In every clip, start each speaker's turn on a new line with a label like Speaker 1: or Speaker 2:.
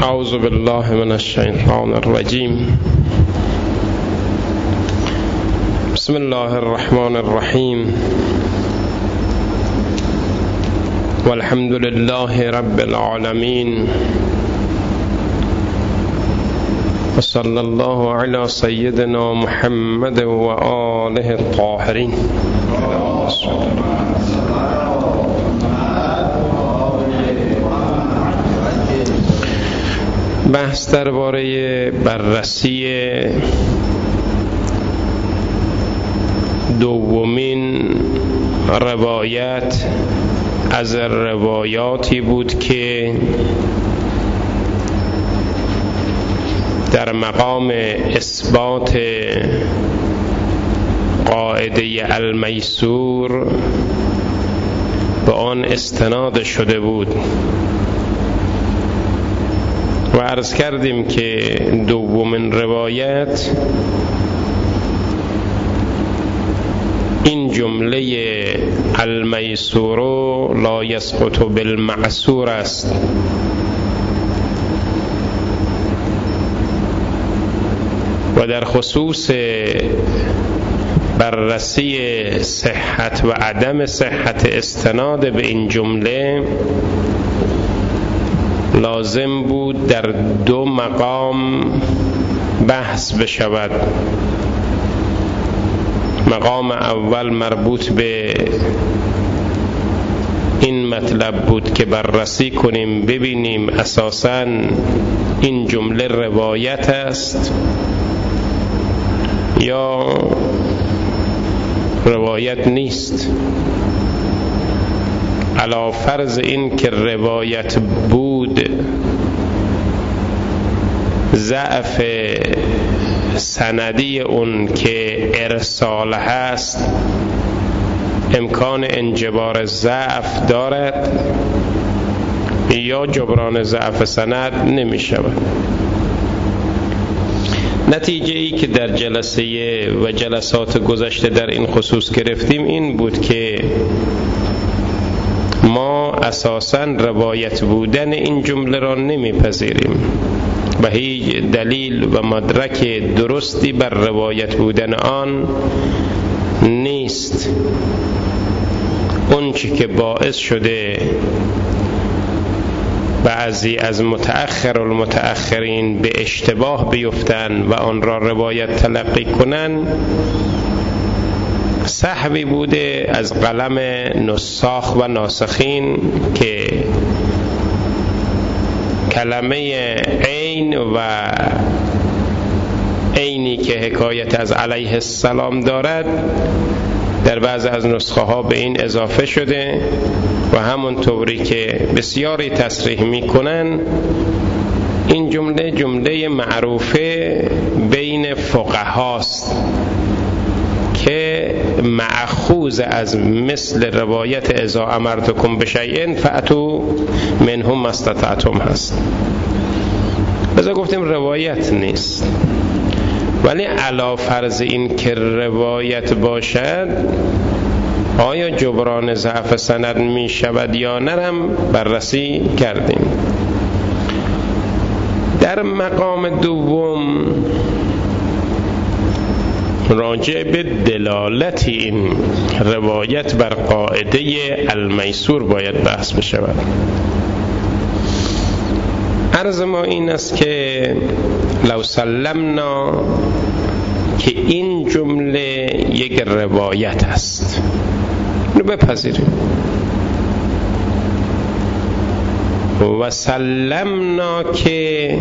Speaker 1: اعوذ بالله من الشیطان الرجیم. بسم الله الرحمن الرحیم. والحمد لله رب العالمین و صلی الله علی سیدنا محمد و آله الطاهرین. بحث درباره بررسی دومین روایت از روایاتی بود که در مقام اثبات قاعده المیسور به آن استناد شده بود و عرض کردیم که دومین روایت این جمله المیسور لا یسقط بالمعسور است و در خصوص بررسی صحت و عدم صحت استناد به این جمله لازم بود در دو مقام بحث بشود. مقام اول مربوط به این مطلب بود که بررسی کنیم ببینیم اساساً این جمله روایت است یا روایت نیست. علی فرض این که روایت بود، ضعف سندی اون که ارسال هست امکان انجبار ضعف دارد یا جبران ضعف سند نمی شود. نتیجه ای که در جلسه و جلسات گذشته در این خصوص گرفتیم این بود که ما اساساً روایت بودن این جمله را نمیپذیریم و هیچ دلیل و مدرک درستی بر روایت بودن آن نیست. اون چی که باعث شده بعضی از متأخر المتأخرین به اشتباه بیفتن و آن را روایت تلقی کنن سهوی بوده از قلم نساخ و ناسخین که کلمه عین و عینی که حکایت از علیه السلام دارد در بعض از نسخه ها به این اضافه شده و همون طوری که بسیاری تصریح میکنن این جمله جمله معروفه بین فقهاست که مأخوذ از مثل روایت اذا امرتکم بشیء فأتوا منه ما استطعتم هست. بذار گفتیم روایت نیست، ولی علی فرض این که روایت باشد آیا جبران ضعف سند می شود یا نرم بررسی کردیم. در مقام دوم راجع به دلالت این روایت بر قاعده المیسور باید بحث بشود. عرض ما این است که لو سلمنا که این جمله یک روایت است، اینو بپذیریم، و سلمنا که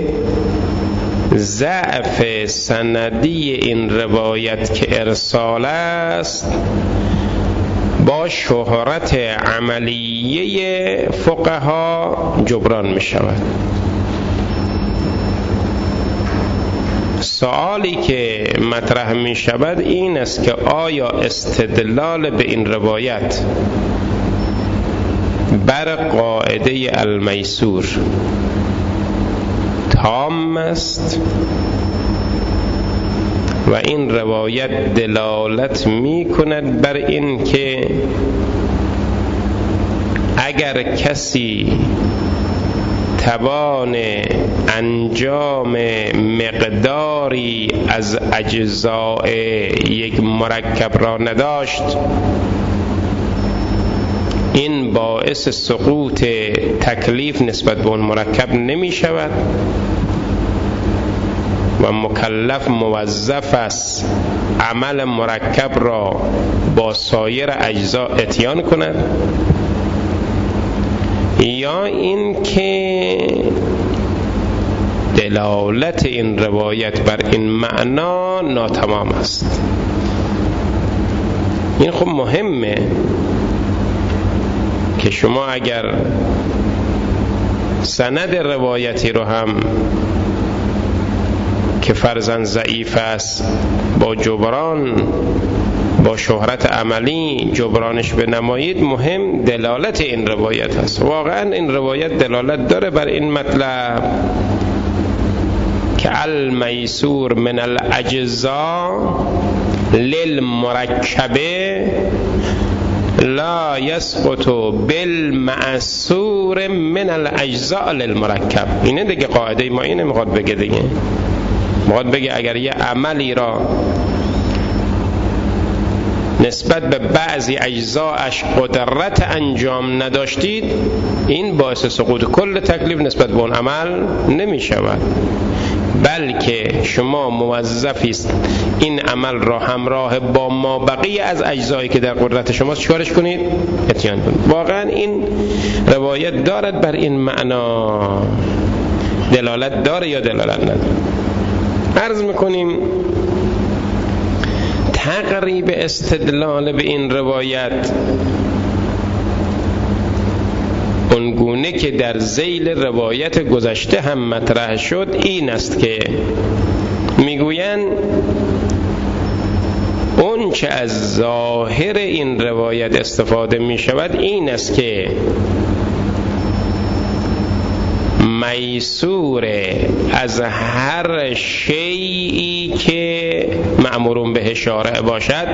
Speaker 1: ضعف سندی این روایت که ارسال است با شهرت عملیه فقها جبران می شود. سوالی که مطرح می شود این است که آیا استدلال به این روایت بر قاعده المیسور تام است و این روایت دلالت می کند بر این که اگر کسی توان انجام مقداری از اجزاء یک مرکب را نداشت، این باعث سقوط تکلیف نسبت به اون مرکب نمی شود و مکلف موظف است عمل مرکب را با سایر اجزا اتیان کند، یا این که دلالت این روایت بر این معنا ناتمام است. این خب مهمه که شما اگر سند روایتی رو هم که فرضاً ضعیف است با جبران، با شهرت عملی جبرانش بنمایید، مهم دلالت این روایت است. واقعاً این روایت دلالت داره بر این مطلب که المیسور من الاجزاء للمرکبه لا یسقط بالمعصور من الاجزاء للمرکب. اینه دیگه قاعده ما، اینه میخواد بگه دیگه. میخواد بگه اگر یه عملی را نسبت به بعضی اجزاش قدرت انجام نداشتید، این باعث سقوط کل تکلیف نسبت به اون عمل نمی شود، بلکه شما موظفی است این عمل را همراه با ما بقیه از اجزایی که در قدرت شماست چیکارش کنید؟ اتیان کنید. واقعا این روایت دارد بر این معنا دلالت داره یا دلالت نداره؟ عرض میکنیم تقریب استدلال به این روایت اونگونه که در ذیل روایت گذشته هم مطرح شد این است که میگویند اون چه از ظاهر این روایت استفاده می شود این است که میسور از هر شیئی که مأمورون به شارع باشد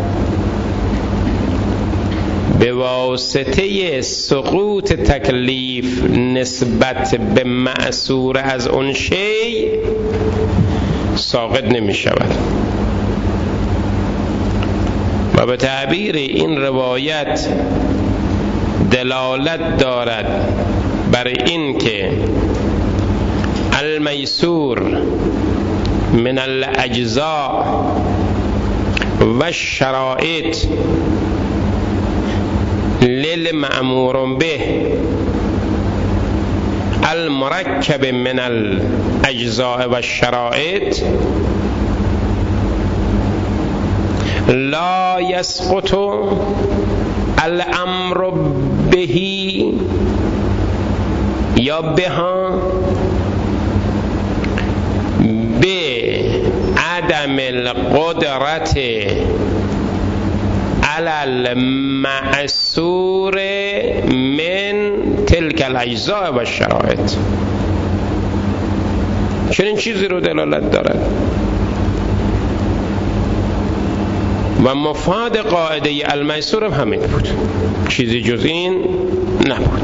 Speaker 1: به واسطه سقوط تکلیف نسبت به مأسور از اون شیء ساقط نمی شود و به تعبیر این روایت دلالت دارد بر این که المیسور من الاجزاء و الشرائط للمأمور به المرکب من الاجزاء و الشرائط لا يسقط الامر بهی یا بها به عدم القدرت علی المعصور من تلک الاجزاء و الشرائط. چنین چیزی رو دلالت دارد و مفاد قاعده المیسور هم همین بود، چیزی جز این نبود.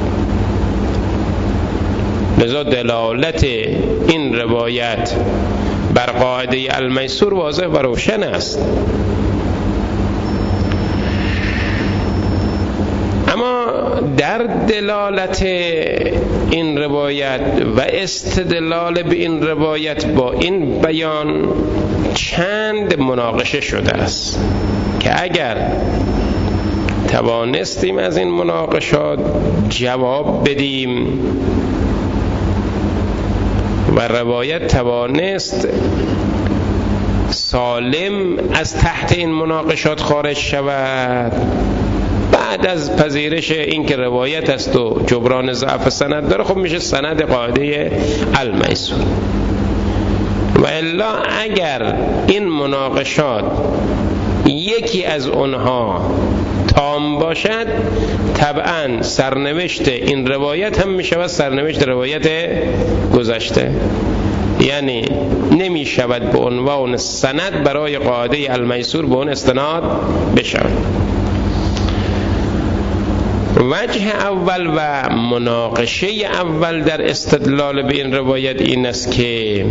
Speaker 1: لذا دلالت این روایت بر قاعده المیسور واضح و روشن است. اما در دلالت این روایت و استدلال به این روایت با این بیان چند مناقشه شده است که اگر توانستیم از این مناقشات جواب بدیم و روایت توانست سالم از تحت این مناقشات خارج شود، بعد از پذیرش این که روایت است و جبران ضعف سند داره، خب میشه سند قاعده المیسور. و الا اگر این مناقشات یکی از اونها تام باشد، طبعا سرنوشت این روایت هم میشود سرنوشت روایت گذشته، یعنی نمی شود به عنوان سند برای قاعده المیسور به اون استناد بشود. وجه اول و مناقشه اول در استدلال به این روایت این است که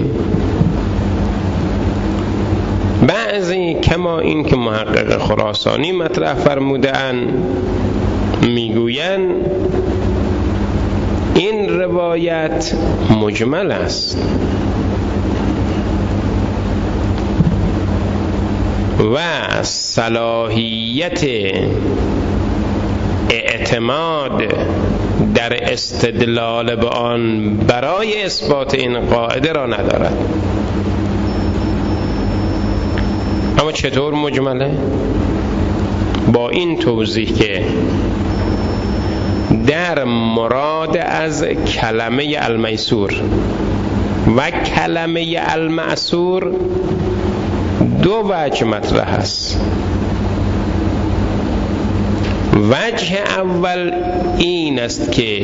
Speaker 1: بعضی کما این که محقق خراسانی مطرح فرمودن میگویند این روایت مجمل است و صلاحیت اعتماد در استدلال به آن برای اثبات این قاعده را ندارد. اما چطور مجمله؟ با این توضیح که در مراد از کلمه المیسور و کلمه المأسور دو وجه مطرح است. وجه اول این است که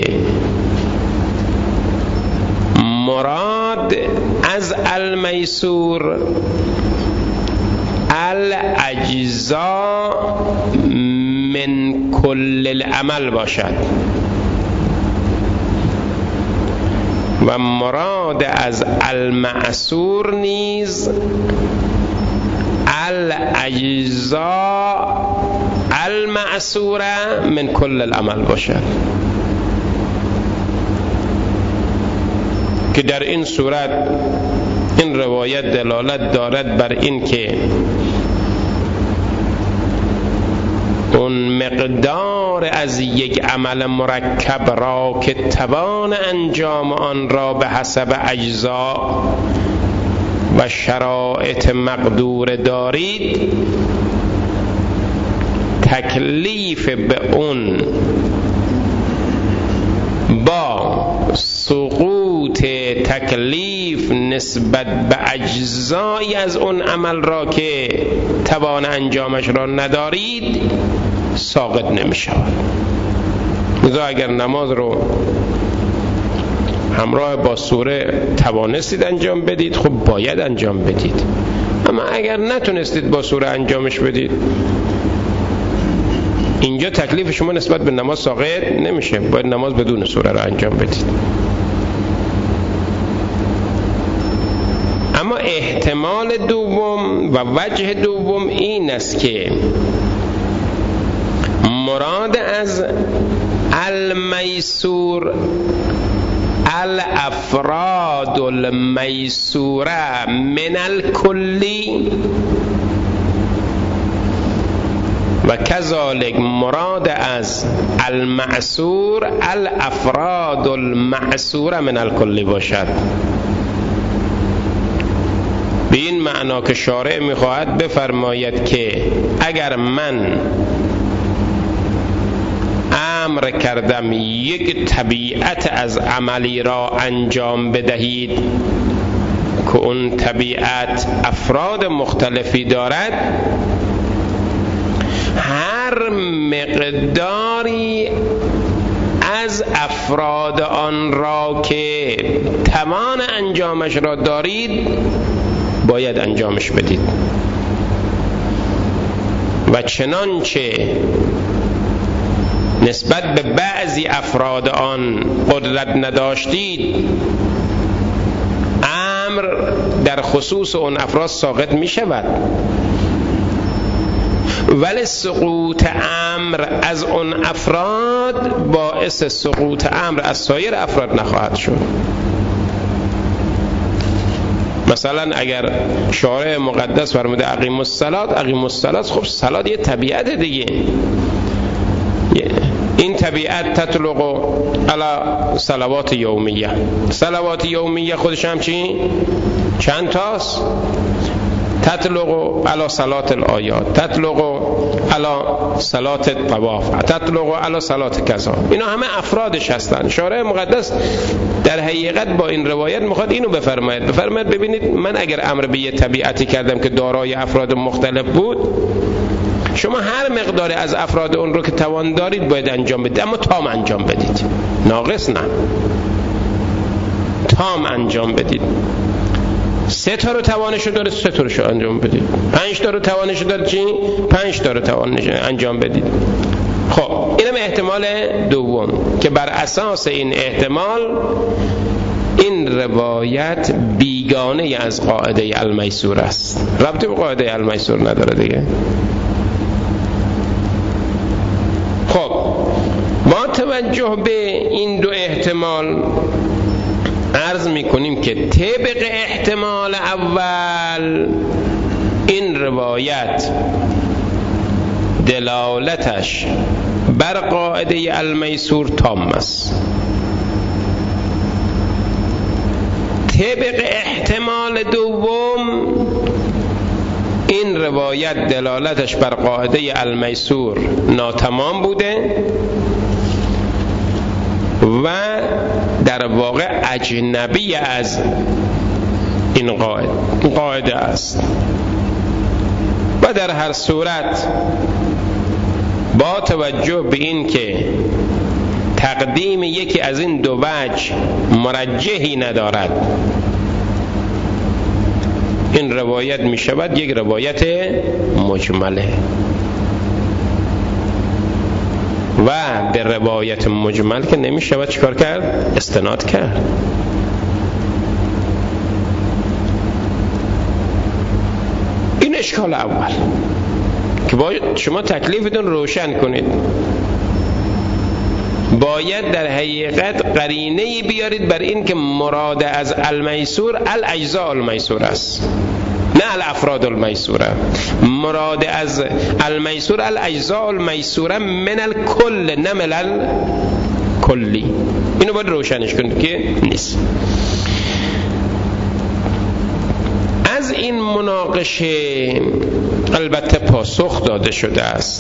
Speaker 1: مراد از المیسور الاجزاء من کل العمل باشد و مراد از المأسور نیز الاجزاء المأسوره من کل العمل باشد، که در این صورت این روایت دلالت دارد بر این که اون مقدار از یک عمل مرکب را که توان انجام آن را به حسب اجزا و شرایط مقدور دارید، تکلیف به اون با سقوط تکلیف نسبت به اجزایی از اون عمل را که توان انجامش را ندارید ساقط نمی شود. لذا اگر نماز رو همراه با سوره توانستید انجام بدید، خب باید انجام بدید. اما اگر نتونستید با سوره انجامش بدید، اینجا تکلیف شما نسبت به نماز ساقط نمیشه، باید نماز بدون سوره رو انجام بدید. اما احتمال دوم و وجه دوم این است که مراد از المیسور الافراد المیسوره من الکلی و کذالک مراد از المعصور الافراد المعصوره من الکلی باشد. به این معنا که شارع میخواهد بفرماید که اگر من امر کردم یک طبیعت از عملی را انجام بدهید که اون طبیعت افراد مختلفی دارد، هر مقداری از افراد آن را که توان انجامش را دارید باید انجامش بدید و چنانچه نسبت به بعضی افراد آن قدرت نداشتید، امر در خصوص اون افراد ساقط می شود، ولی سقوط امر از اون افراد باعث سقوط امر از سایر افراد نخواهد شد. مثلا اگر شارع مقدس فرموده اقیموا الصلاة، خب صلات یه طبیعت دیگه، این طبیعت تطلق علی صلوات یومیه. صلوات یومیه خودش هم چند تاست؟ تطلق علی صلات الآیات، تطلق علی صلات الطواف، تطلق علی صلات کذا. اینا همه افرادش هستن. شارع مقدس در حقیقت با این روایت میخواد اینو بفرماید ببینید من اگر امر به یه طبیعتی کردم که دارای افراد مختلف بود، شما هر مقداری از افراد اون رو که توان دارید باید انجام بدید، اما تام انجام بدید، ناقص نه، تام انجام بدید. 3 تا رو توانش داره 3 تا رو انجام بدید، 5 تا رو توانش داره 5 تا رو توانش انجام بدید. خب اینم احتمال دوم که بر اساس این احتمال این روایت بیگانه از قاعده المیسور است، ربطی به قاعده المیسور نداره دیگه. خب با توجه به این دو احتمال عرض میکنیم که طبق احتمال اول این روایت دلالتش بر قاعده المیسور تام است. طبق احتمال دوم این روایت دلالتش بر قاعده المیسور ناتمام بوده و در واقع اجنبی از این قاعده است. و در هر صورت با توجه به این که تقدیم یکی از این دو وجه مرجحی ندارد، این روایت می شود یک روایت مجمله و به روایت مجمل که نمی شود چیکار کرد؟ استناد کرد. این اشکال اول که باید شما تکلیفتون روشن کنید. باید در حقیقت قرینه‌ای بیارید بر این که مراد از المیسور الاجزاء المیسور است، نه الافراد المیسوره. مراد از المیسور الاجزاء المیسوره من الکل، نه من الکلی. اینو باید روشنش کنید که نیست. از این مناقشه البته پاسخ داده شده است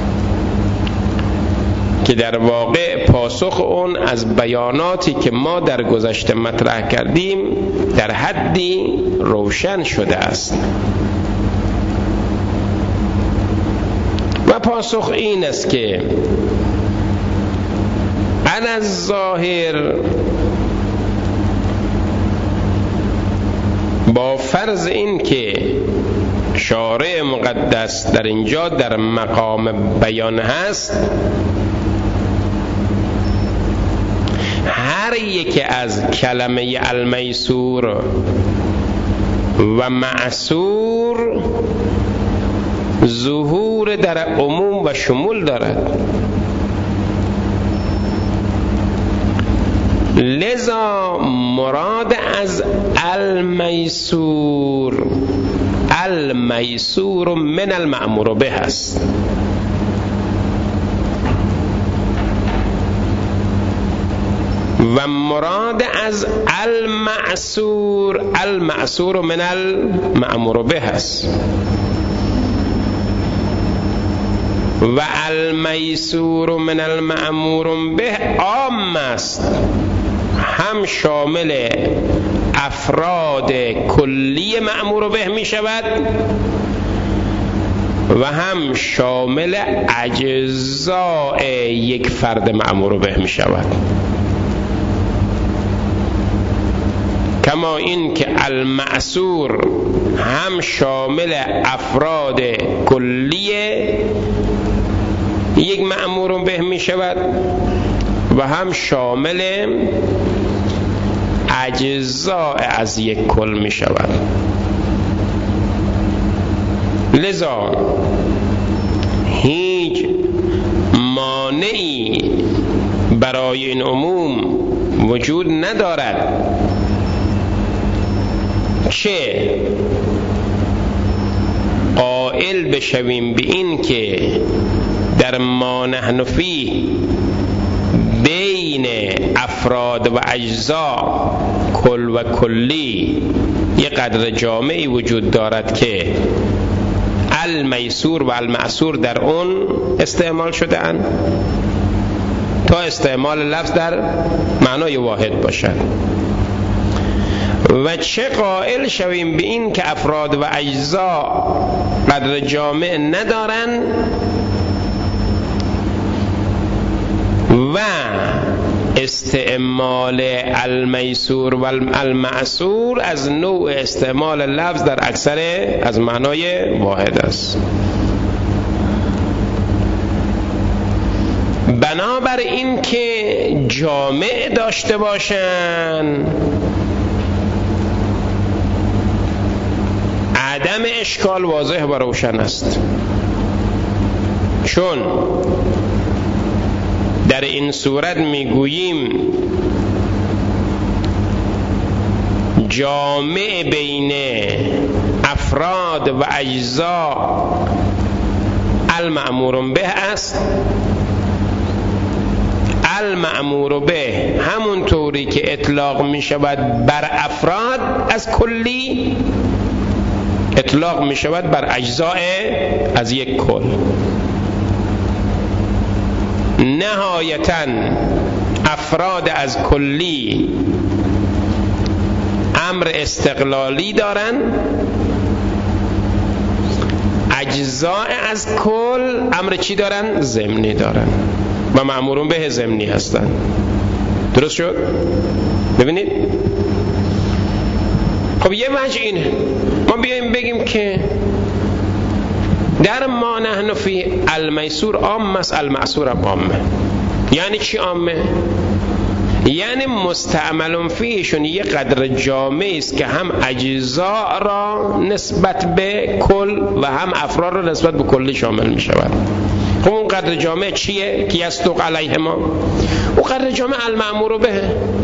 Speaker 1: که در واقع پاسخ اون از بیاناتی که ما در گذشته مطرح کردیم در حدی روشن شده است و پاسخ این است که علی الظاهر با فرض این که شارع مقدس در اینجا در مقام بیان هست، هر یک از کلمه المیسور و معسور ظهور در عموم و شمول دارد. لذا مراد از المیسور من المأمور به است. و مراد از المعسور من المأمور به است. و المیسور من المأمور به عام است، هم شامل افراد کلی مأمور به می شود و هم شامل اجزاء یک فرد مأمور به می شود. کما این که المعسور هم شامل افراد کلی یک مأمور به می شود و هم شامل اجزاء از یک کل می شود. لذا هیچ مانعی برای این عموم وجود ندارد چه قائل بشویم به این که در ما نحن فیه بین افراد و اجزا کل و کلی یک قدر جامعی وجود دارد که المیسور و المعسور در اون استعمال شده اند تا استعمال لفظ در معنای واحد باشد، و چه قائل شویم به این که افراد و اجزا قدر جامع ندارن و استعمال المیسور و المعسور از نوع استعمال لفظ در اکثر از معنای واحد است. بنابر این که جامع داشته باشن عدم اشکال واضح و روشن است، چون در این صورت میگوییم جامع بین افراد و اجزا المأمور به است. المأمور به همون طوری که اطلاق می شود بر افراد از کلی، اطلاق می شود بر اجزاء از یک کل. نهایتاً افراد از کلی امر استقلالی دارن، اجزاء از کل امر چی دارن؟ ضمنی دارن و مأمورون به ضمنی هستن. درست شد؟ ببینید خب یه وجه اینه، ما بیاییم بگیم که در ما نحن فی المیسور عام است، المعسور هم عامه. یعنی چی عامه؟ یعنی مستعمل فیهشون یه قدر جامعی است که هم اجزا را نسبت به کل و هم افراد را نسبت به کلی شامل می شود. خب اون قدر جامع چیه که یصدق علیه ما؟ اون قدر جامع المأمور به،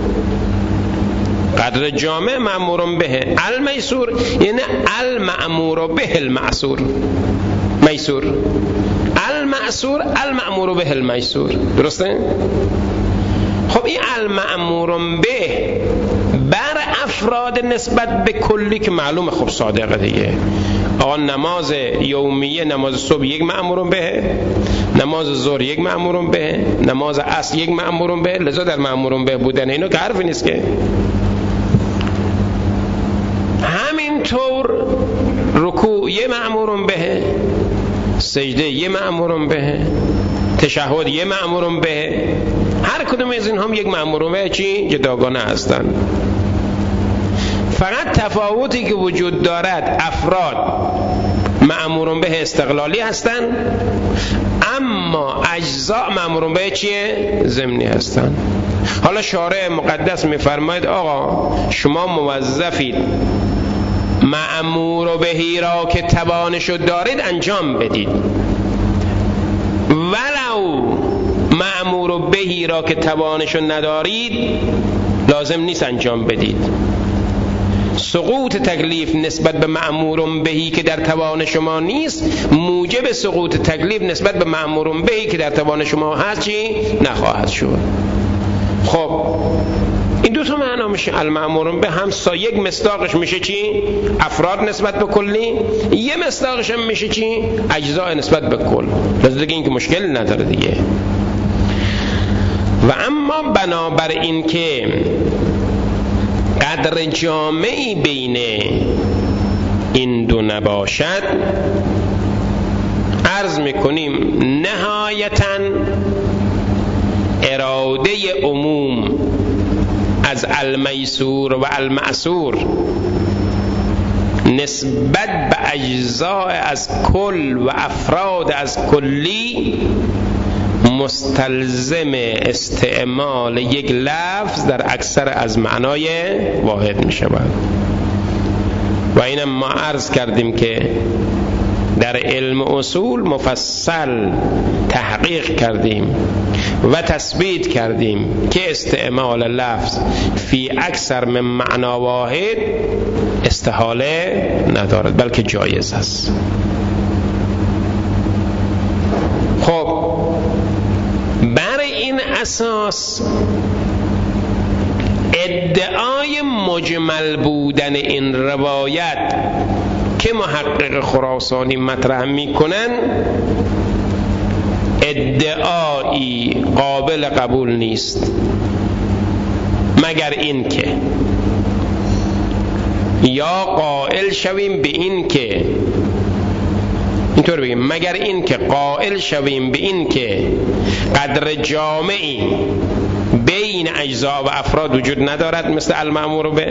Speaker 1: قدر جامع مأمور به. المیسور یعنی المأمور به المعسور، میسور. المعسور المأمور به المیسور. درسته؟ خب این المأمور به بر افراد نسبت به کلی که معلومه، خب صادقه دیگه. آقا نماز یومیه، نماز صبح یک مأمور به، نماز ظهر یک مأمور به، نماز عصر یک مأمور به. لذا در مأمور به بودن اینو که حرفی نیست که. همینطور رکوع یه مأمور به، سجده یه مأمور به، تشهد یه مأمور به. هر کدوم از این هم یک مأمور به چی؟ جداگانه هستن. فقط تفاوتی که وجود دارد افراد مأمور به استقلالی هستن، اما اجزا مأمور به چیه؟ ضمنی هستن. حالا شارع مقدس میفرماید آقا شما موظفید مأمور بهی را که توانشو دارید انجام بدید، ولو مأمور بهی را که توانشو ندارید لازم نیست انجام بدید. سقوط تکلیف نسبت به مأمور بهی که در توان شما نیست موجب سقوط تکلیف نسبت به مأمور بهی که در توان شما هست چی؟ نخواهد شد. خب این دو تا معنا میشه. المأمور به هم یک مصداقش میشه چی؟ افراد نسبت به کلی، یه مصداقش هم میشه چی؟ اجزاء نسبت به کل. لذا دیگه این که مشکل نداره دیگه. و اما بنابر این که قدر جامعی بین این دو نباشد، عرض میکنیم نهایتاً اراده عموم از المیسور و المعسور نسبت به اجزاء از کل و افراد از کلی مستلزم استعمال یک لفظ در اکثر از معنای واحد می شود. و اینم ما عرض کردیم که در علم اصول مفصل تحقیق کردیم و تثبیت کردیم که استعمال لفظ فی اکثر من معنا واحد استحاله ندارد بلکه جایز است. خب بر این اساس ادعای مجمل بودن این روایت که محقق خراسانی مطرح میکنن ادعایی قابل قبول نیست، مگر این که یا قائل شویم به این که اینطور بگیم، مگر این که قائل شویم به این که قدر جامعی بین اجزا و افراد وجود ندارد مثل المأمور به،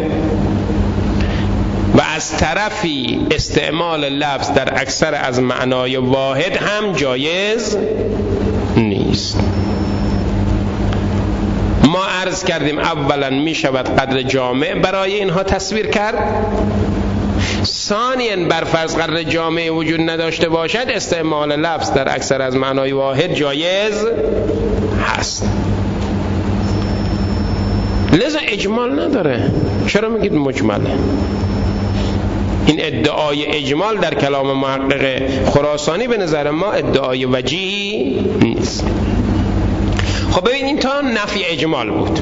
Speaker 1: و از طرفی استعمال لفظ در اکثر از معنای واحد هم جایز نیست. عرض کردیم اولا می شود قدر جامع برای اینها تصویر کرد. ثانیاً بر فرض قدر جامع وجود نداشته باشد، استعمال لفظ در اکثر از معنای واحد جایز هست. لذا اجمال نداره. چرا میگید مجمله؟ این ادعای اجمال در کلام محقق خراسانی به نظر ما ادعای وجیهی نیست. خب ببین این تا نفی اجمال بود،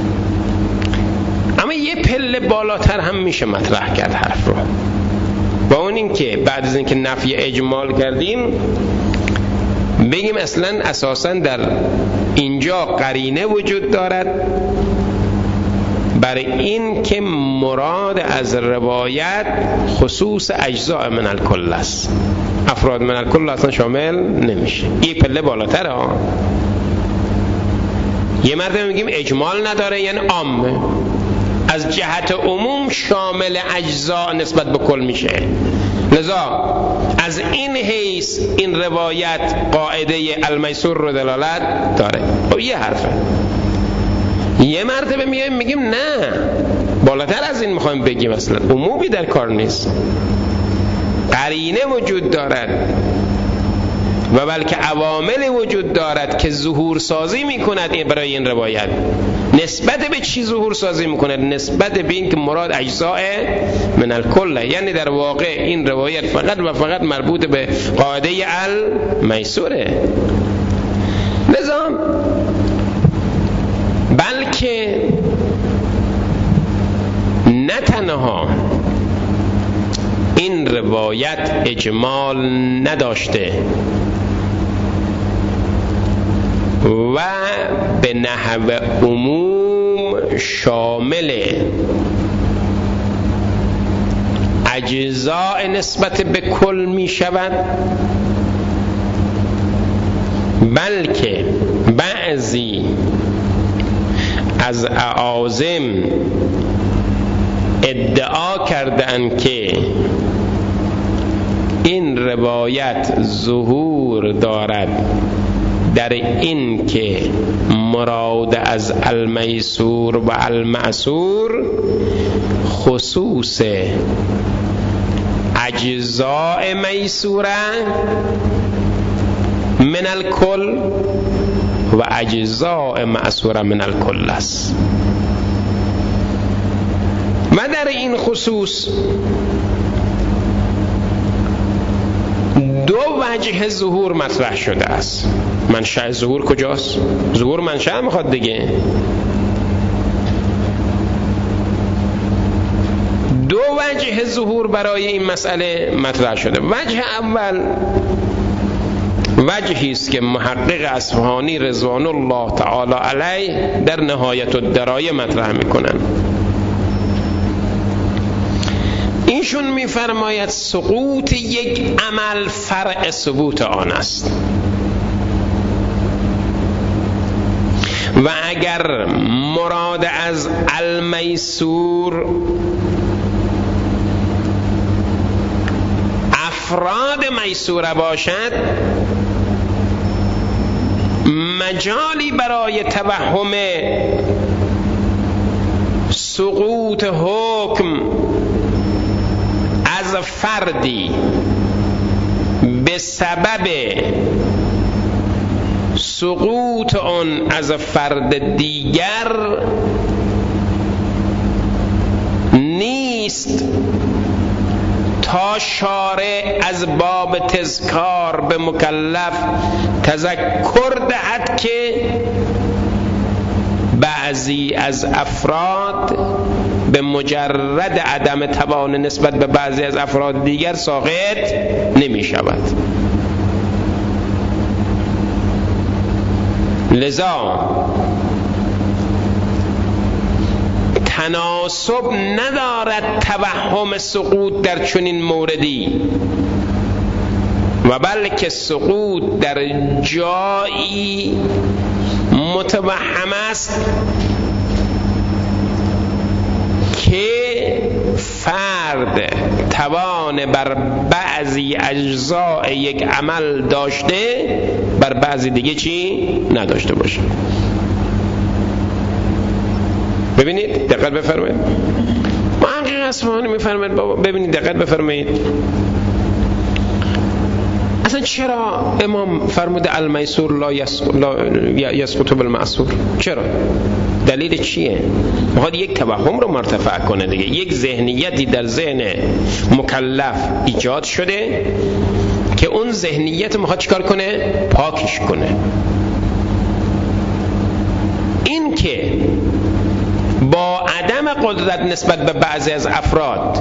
Speaker 1: اما یه پله بالاتر هم میشه مطرح کرد حرف رو، با اون این که بعد از اینکه نفی اجمال کردیم بگیم اصلا اساسا در اینجا قرینه وجود دارد برای این که مراد از روایت خصوص اجزاء من الکل است، افراد من الکل اصلا شامل نمیشه. یه پله بالاتر ها. یه مرتبه میگیم اجمال نداره یعنی عامه، از جهت عموم شامل اجزاء نسبت به کل میشه. لذا از این حیث این روایت قاعده المیسور رو دلالت داره. خب یه حرفه. یه مرتبه میگیم نه، بالاتر از این میخوایم بگیم اصلا عمومی در کار نیست، قرینه وجود دارد و بلکه عوامل وجود دارد که ظهور سازی میکند برای این روایت. نسبت به چی ظهور سازی میکند؟ نسبت به این که مراد اجزاء من الکل، یعنی در واقع این روایت فقط و فقط مربوط به قاعده المیسوره. لذا بلکه نه تنها این روایت اجمال نداشته و به نحو عموم شامل اجزاء نسبت به کل می شود، بلکه بعضی از اعاظم ادعا کردند که این روایت ظهور دارد در این که مراد از المیسور و المعسور خصوص اجزاء میسوره من الکل و اجزاء معسوره من الکل است. و در این خصوص دو وجه ظهور مطرح شده است. منشأ ظهور کجاست؟ ظهور منشأ میخواد دیگه. دو وجه ظهور برای این مسئله مطرح شده. وجه اول وجهی است که محقق اصفهانی رضوان الله تعالی علیه در نهایت الدرایه مطرح میکنن. ایشون میفرماید سقوط یک عمل فرع ثبوت آن است و اگر مراد از المیسور افراد میسوره باشد، مجالی برای توهم سقوط حکم از فردی به سبب سقوط آن از فرد دیگر نیست تا شارع از باب تذکار به مکلف تذکر دهد که بعضی از افراد به مجرد عدم توان نسبت به بعضی از افراد دیگر ساقط نمی شود. لذا تناسب ندارد توهم سقوط در چنین موردی و بلکه سقوط در جایی متوهم است که فرد توان بر بعضی اجزاء یک عمل داشته بر بعضی دیگه چی نداشته باشه. ببینید دقت بفرمایید، محقق اصفهانی میفرماید بابا ببینید دقت بفرمایید، اصلا چرا امام فرموده المیسور لا یسقط بالمعسور؟ چرا؟ دلیل چیه؟ میخواد یک توهم رو مرتفع کنه دیگه، یک ذهنیتی در ذهن مکلف ایجاد شده که اون ذهنیت میخواد چیکار کنه؟ پاکش کنه. این که با عدم قدرت نسبت به بعضی از افراد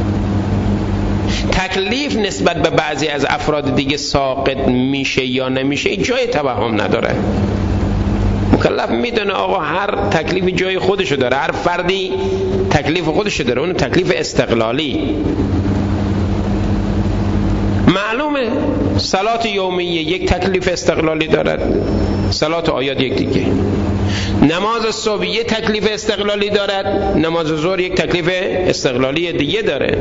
Speaker 1: تکلیف نسبت به بعضی از افراد دیگه ساقط میشه یا نمیشه جای توهم نداره. مکلف میدونه آقا هر تکلیفی جای خودشو داره، هر فردی تکلیف خودشو داره، اون تکلیف استقلالی. معلومه صلات یومیه یک تکلیف استقلالی دارد، صلات آیات یک دیگه، نماز صبح یک تکلیف استقلالی دارد، نماز ظهر یک تکلیف استقلالی دیگه داره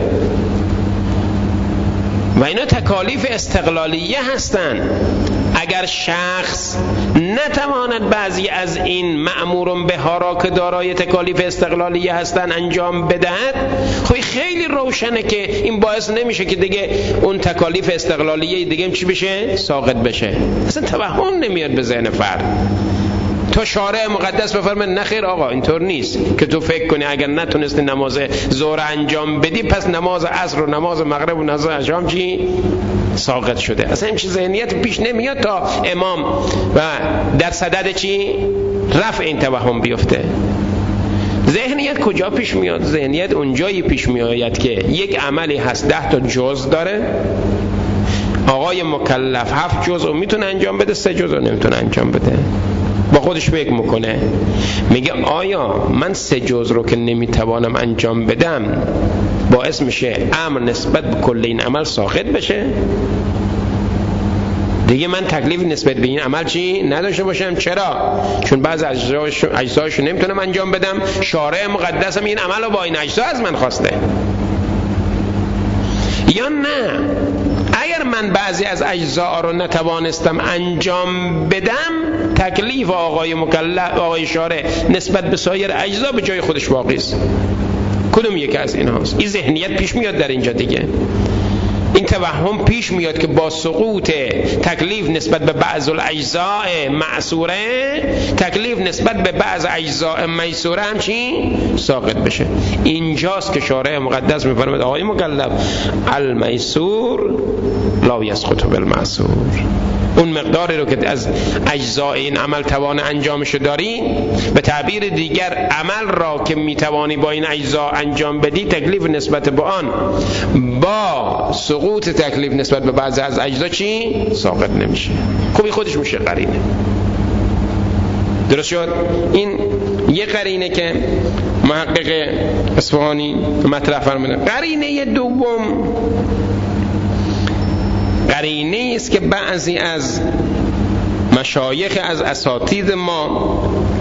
Speaker 1: و اینا تکالیف استقلالیه هستن. اگر شخص نتواند بعضی از این مأمورون به ها را که دارای تکالیف استقلالیه هستن انجام بدهد، خب خیلی روشنه که این باعث نمیشه که دیگه اون تکالیف استقلالیه دیگه چی بشه؟ ساقط بشه. اصلا توهم نمیاد به ذهن فرد. تو شارع مقدس بفرمه نخیر آقا اینطور نیست که تو فکر کنی اگر نتونستی نماز ظهر انجام بدی پس نماز عصر و نماز مغرب و نماز عشا چی؟ ساقط شده. اصلا این ذهنیت پیش نمیاد تا امام و در صدد چی؟ رفع این توهم بیفته. ذهنیت کجا پیش میاد؟ ذهنیت اونجایی پیش میآید که یک عملی هست 10 تا جزء داره، آقای مکلف 7 جزء میتونه انجام بده، 3 جزء نمیتونه انجام بده. با خودش فکر میکنه میگه آیا من 3 جزء رو که نمیتوانم انجام بدم باعث میشه امر نسبت به کل این عمل ساقط بشه؟ دیگه من تکلیف نسبت به این عمل چی نداشته باشم؟ چرا؟ چون بعض اجزاشو نمیتونم انجام بدم، شارع مقدسم این عمل رو با این اجزا از من خواسته. یا نه اگر من بعضی از اجزا رو نتوانستم انجام بدم، تکلیف آقای مکلف آقای شارع نسبت به سایر اجزا به جای خودش باقی است. کدوم یکی از این هاست؟ این ذهنیت پیش میاد در اینجا دیگه. این توهم پیش میاد که با سقوط تکلیف نسبت به بعض الاجزاء معصوره، تکلیف نسبت به بعض اجزاء میسوره هم چی؟ ساقط بشه. اینجاست که شارع مقدس میفرماید آقای مکلف المیسور لا یسقط بالمعسور. اون مقداری رو که از اجزاء این عمل توان انجامش داری، به تعبیر دیگر عمل را که میتوانی با این اجزا انجام بدی، تکلیف نسبت به آن با سقوط تکلیف نسبت به بعضی از اجزا چی؟ ساقط نمیشه. خوبی خودش میشه قرینه. درست شد؟ این یه قرینه که محقق اصفهانی مطرح فرموده. قرینه دوم قرینه است که بعضی از مشایخ از اساتید ما،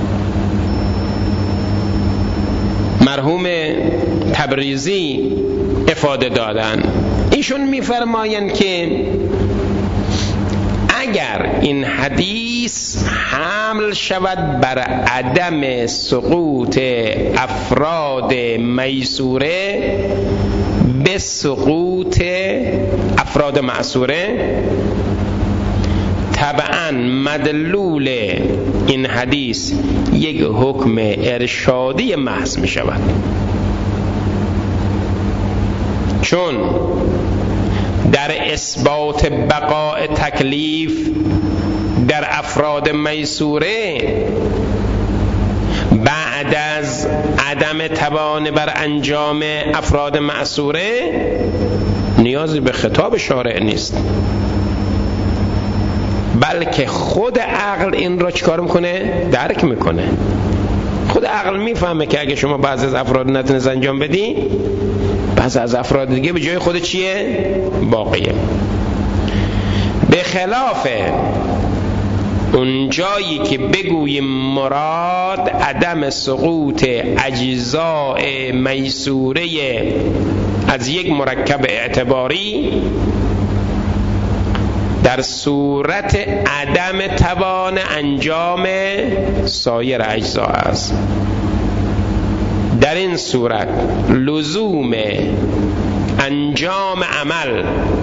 Speaker 1: مرحوم تبریزی افاده دادن. ایشون میفرمایند که اگر این حدیث حمل شود بر عدم سقوط افراد میسوره به سقوط افراد معصوره، طبعا مدلول این حدیث یک حکم ارشادی محض می شود، چون در اثبات بقاء تکلیف در افراد میسوره بعد از عدم توان بر انجام افراد معصوره نیازی به خطاب شارع نیست، بلکه خود عقل این را چیکار میکنه؟ درک میکنه. خود عقل میفهمه که اگه شما بعضی از افراد نتونست انجام بدی، بعضی از افراد دیگه به جای خود چیه؟ باقیه. به خلاف اون جایی که بگوییم مراد عدم سقوط اجزاء میسوره از یک مرکب اعتباری در صورت عدم توان انجام سایر اجزا است. در این صورت لزوم انجام عمل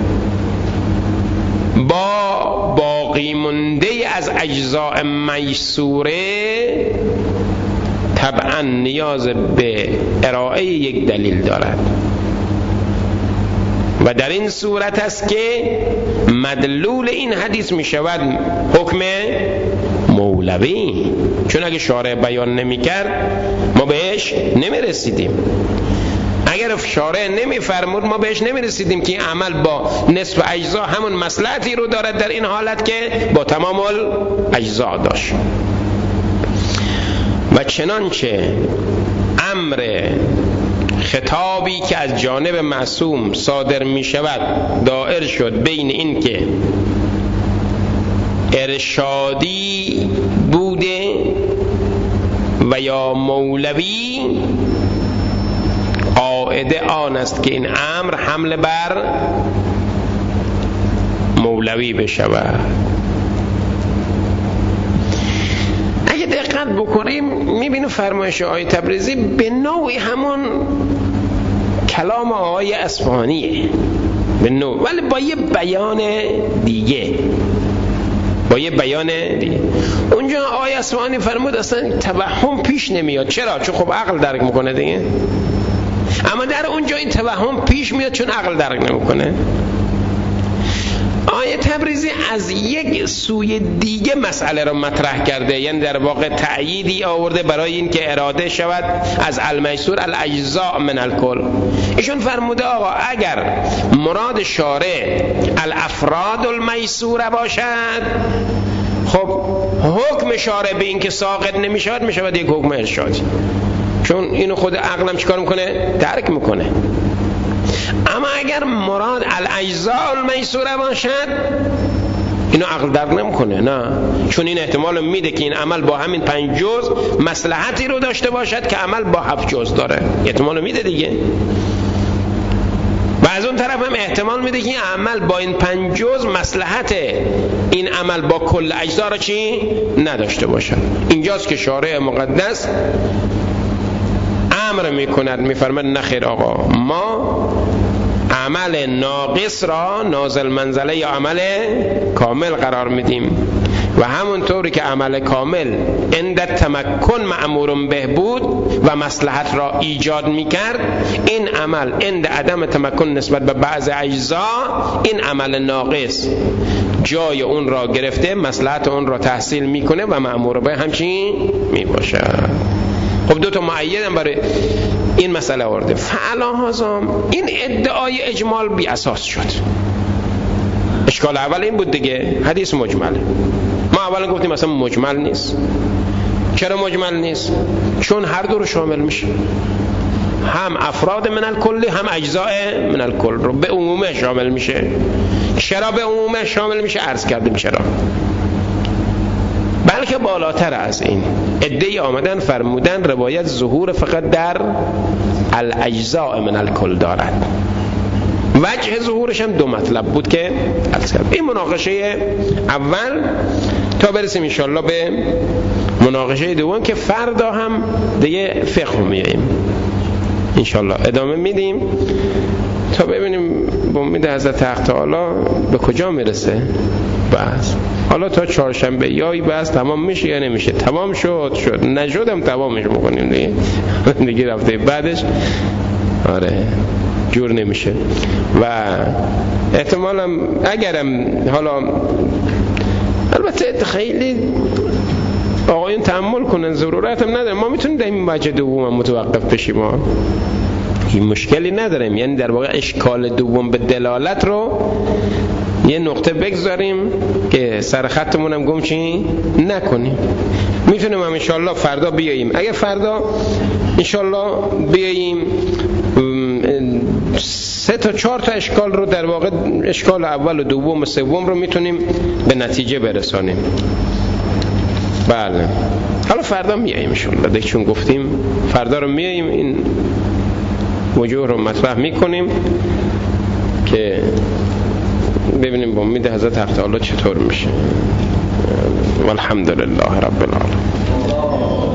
Speaker 1: با باقی مونده از اجزاء میسوره طبعا نیاز به ارائه یک دلیل دارد و در این صورت است که مدلول این حدیث می شود حکم مولوی، چون اگه شارع بیان نمی کرد ما بهش نمی رسیدیم. اگر شارع نمی فرمود ما بهش نمی رسیدیم که عمل با نصف اجزا همون مصلحتی رو دارد در این حالت که با تمام اجزا داشت. و چنانچه امر خطابی که از جانب معصوم صادر می شود دائر شد بین این که ارشادی بوده و یا مولوی، قاعده آن است که این امر حمله بر مولوی بشود. اگه دقت بکنیم میبینیم فرمایش آقای تبریزی به نوعی همون کلام آقای اصفهانیه به نوع، ولی با یه بیان دیگه. اونجا آقای اصفهانی فرمود اصلا توهم پیش نمیاد. چرا؟ چون خب عقل درک میکنه دیگه. اما در اونجا این توهم پیش میاد چون عقل درک نمیکنه. آیه تبریزی از یک سوی دیگه مسئله رو مطرح کرده، یعنی در واقع تأییدی آورده برای این که اراده شود از المیسور الاجزاء من الکل. ایشون فرموده آقا اگر مراد شارع الافراد المیسور باشد، خب حکم شارع به این که ساقط نمیشود میشود یک حکم ارشادی، چون اینو خود عقلم چیکار میکنه؟ درک میکنه. اما اگر مراد الاجزاء المیسوره باشد اینو عقل درک نمیکنه، نه، چون این احتمال میده که این عمل با همین 5 جز مصلحتی رو داشته باشد که عمل با 7 جز داره، احتمال میده دیگه. و از اون طرف هم احتمال میده که این عمل با این 5 جز مصلحت این عمل با کل اجزا را چی نداشته باشد. اینجاست که شارع مقدس امر میکند، میفرماید نخیر آقا، ما عمل ناقص را نازل منزله یا عمل کامل قرار میدیم و همونطوری که عمل کامل عند تمکن مأمور به بود و مصلحت را ایجاد میکرد، این عمل عند عدم تمکن نسبت به بعض اجزا، این عمل ناقص جای اون را گرفته، مصلحت اون را تحصیل میکنه و مأمور به همچین میباشه. خب 2 تا معید هم برای این مسئله آورده. فعلا هازم این ادعای اجمال بی اساس شد. اشکال اول این بود دیگه، حدیث مجمله. ما اولا گفتیم مثلا مجمل نیست. چرا مجمل نیست؟ چون هر دو رو شامل میشه، هم افراد من الکل هم اجزاء من الکل رو به عمومه شامل میشه. چرا به عمومه شامل میشه؟ عرض کردیم چرا. بلکه بالاتر از این ادعی آمدن فرمودن روایت ظهور فقط در الاجزاء من الکل دارد. وجه ظهورش هم 2 مطلب بود که این مناقشه اول، تا برسیم انشالله به مناقشه دوم که فردا هم دیگه فقه میاییم انشالله ادامه میدیم تا ببینیم با امید حضرت حق تعالی به کجا میرسه. بس حالا تا چهارشنبه یایی بس تمام میشه یا نمیشه؟ تمام شد نشدم تمامش میکنیم دیگه رفته بعدش آره جور نمیشه. و احتمالا اگرم حالا البته خیلی آقایون تحمل کنن، ضرورت هم نداره، ما میتونیم در این وجه دوم متوقف بشیم، ما این مشکلی نداریم. یعنی در واقع اشکال دوم به دلالت رو یه نقطه بگذاریم که سر خطمون هم گم چی نکنیم. میتونیم هم انشالله فردا بیاییم، اگه فردا انشالله بیاییم 3 تا 4 تا اشکال رو، در واقع اشکال اول و دوم و سوم رو میتونیم به نتیجه برسانیم. بله حالا فردا میاییم انشالله دیگه، چون گفتیم فردا رو میاییم این وجوه رو مطرح میکنیم که ببینیم با امید حضرت حق تعالی چطور میشه. والحمدلله رب العالمین.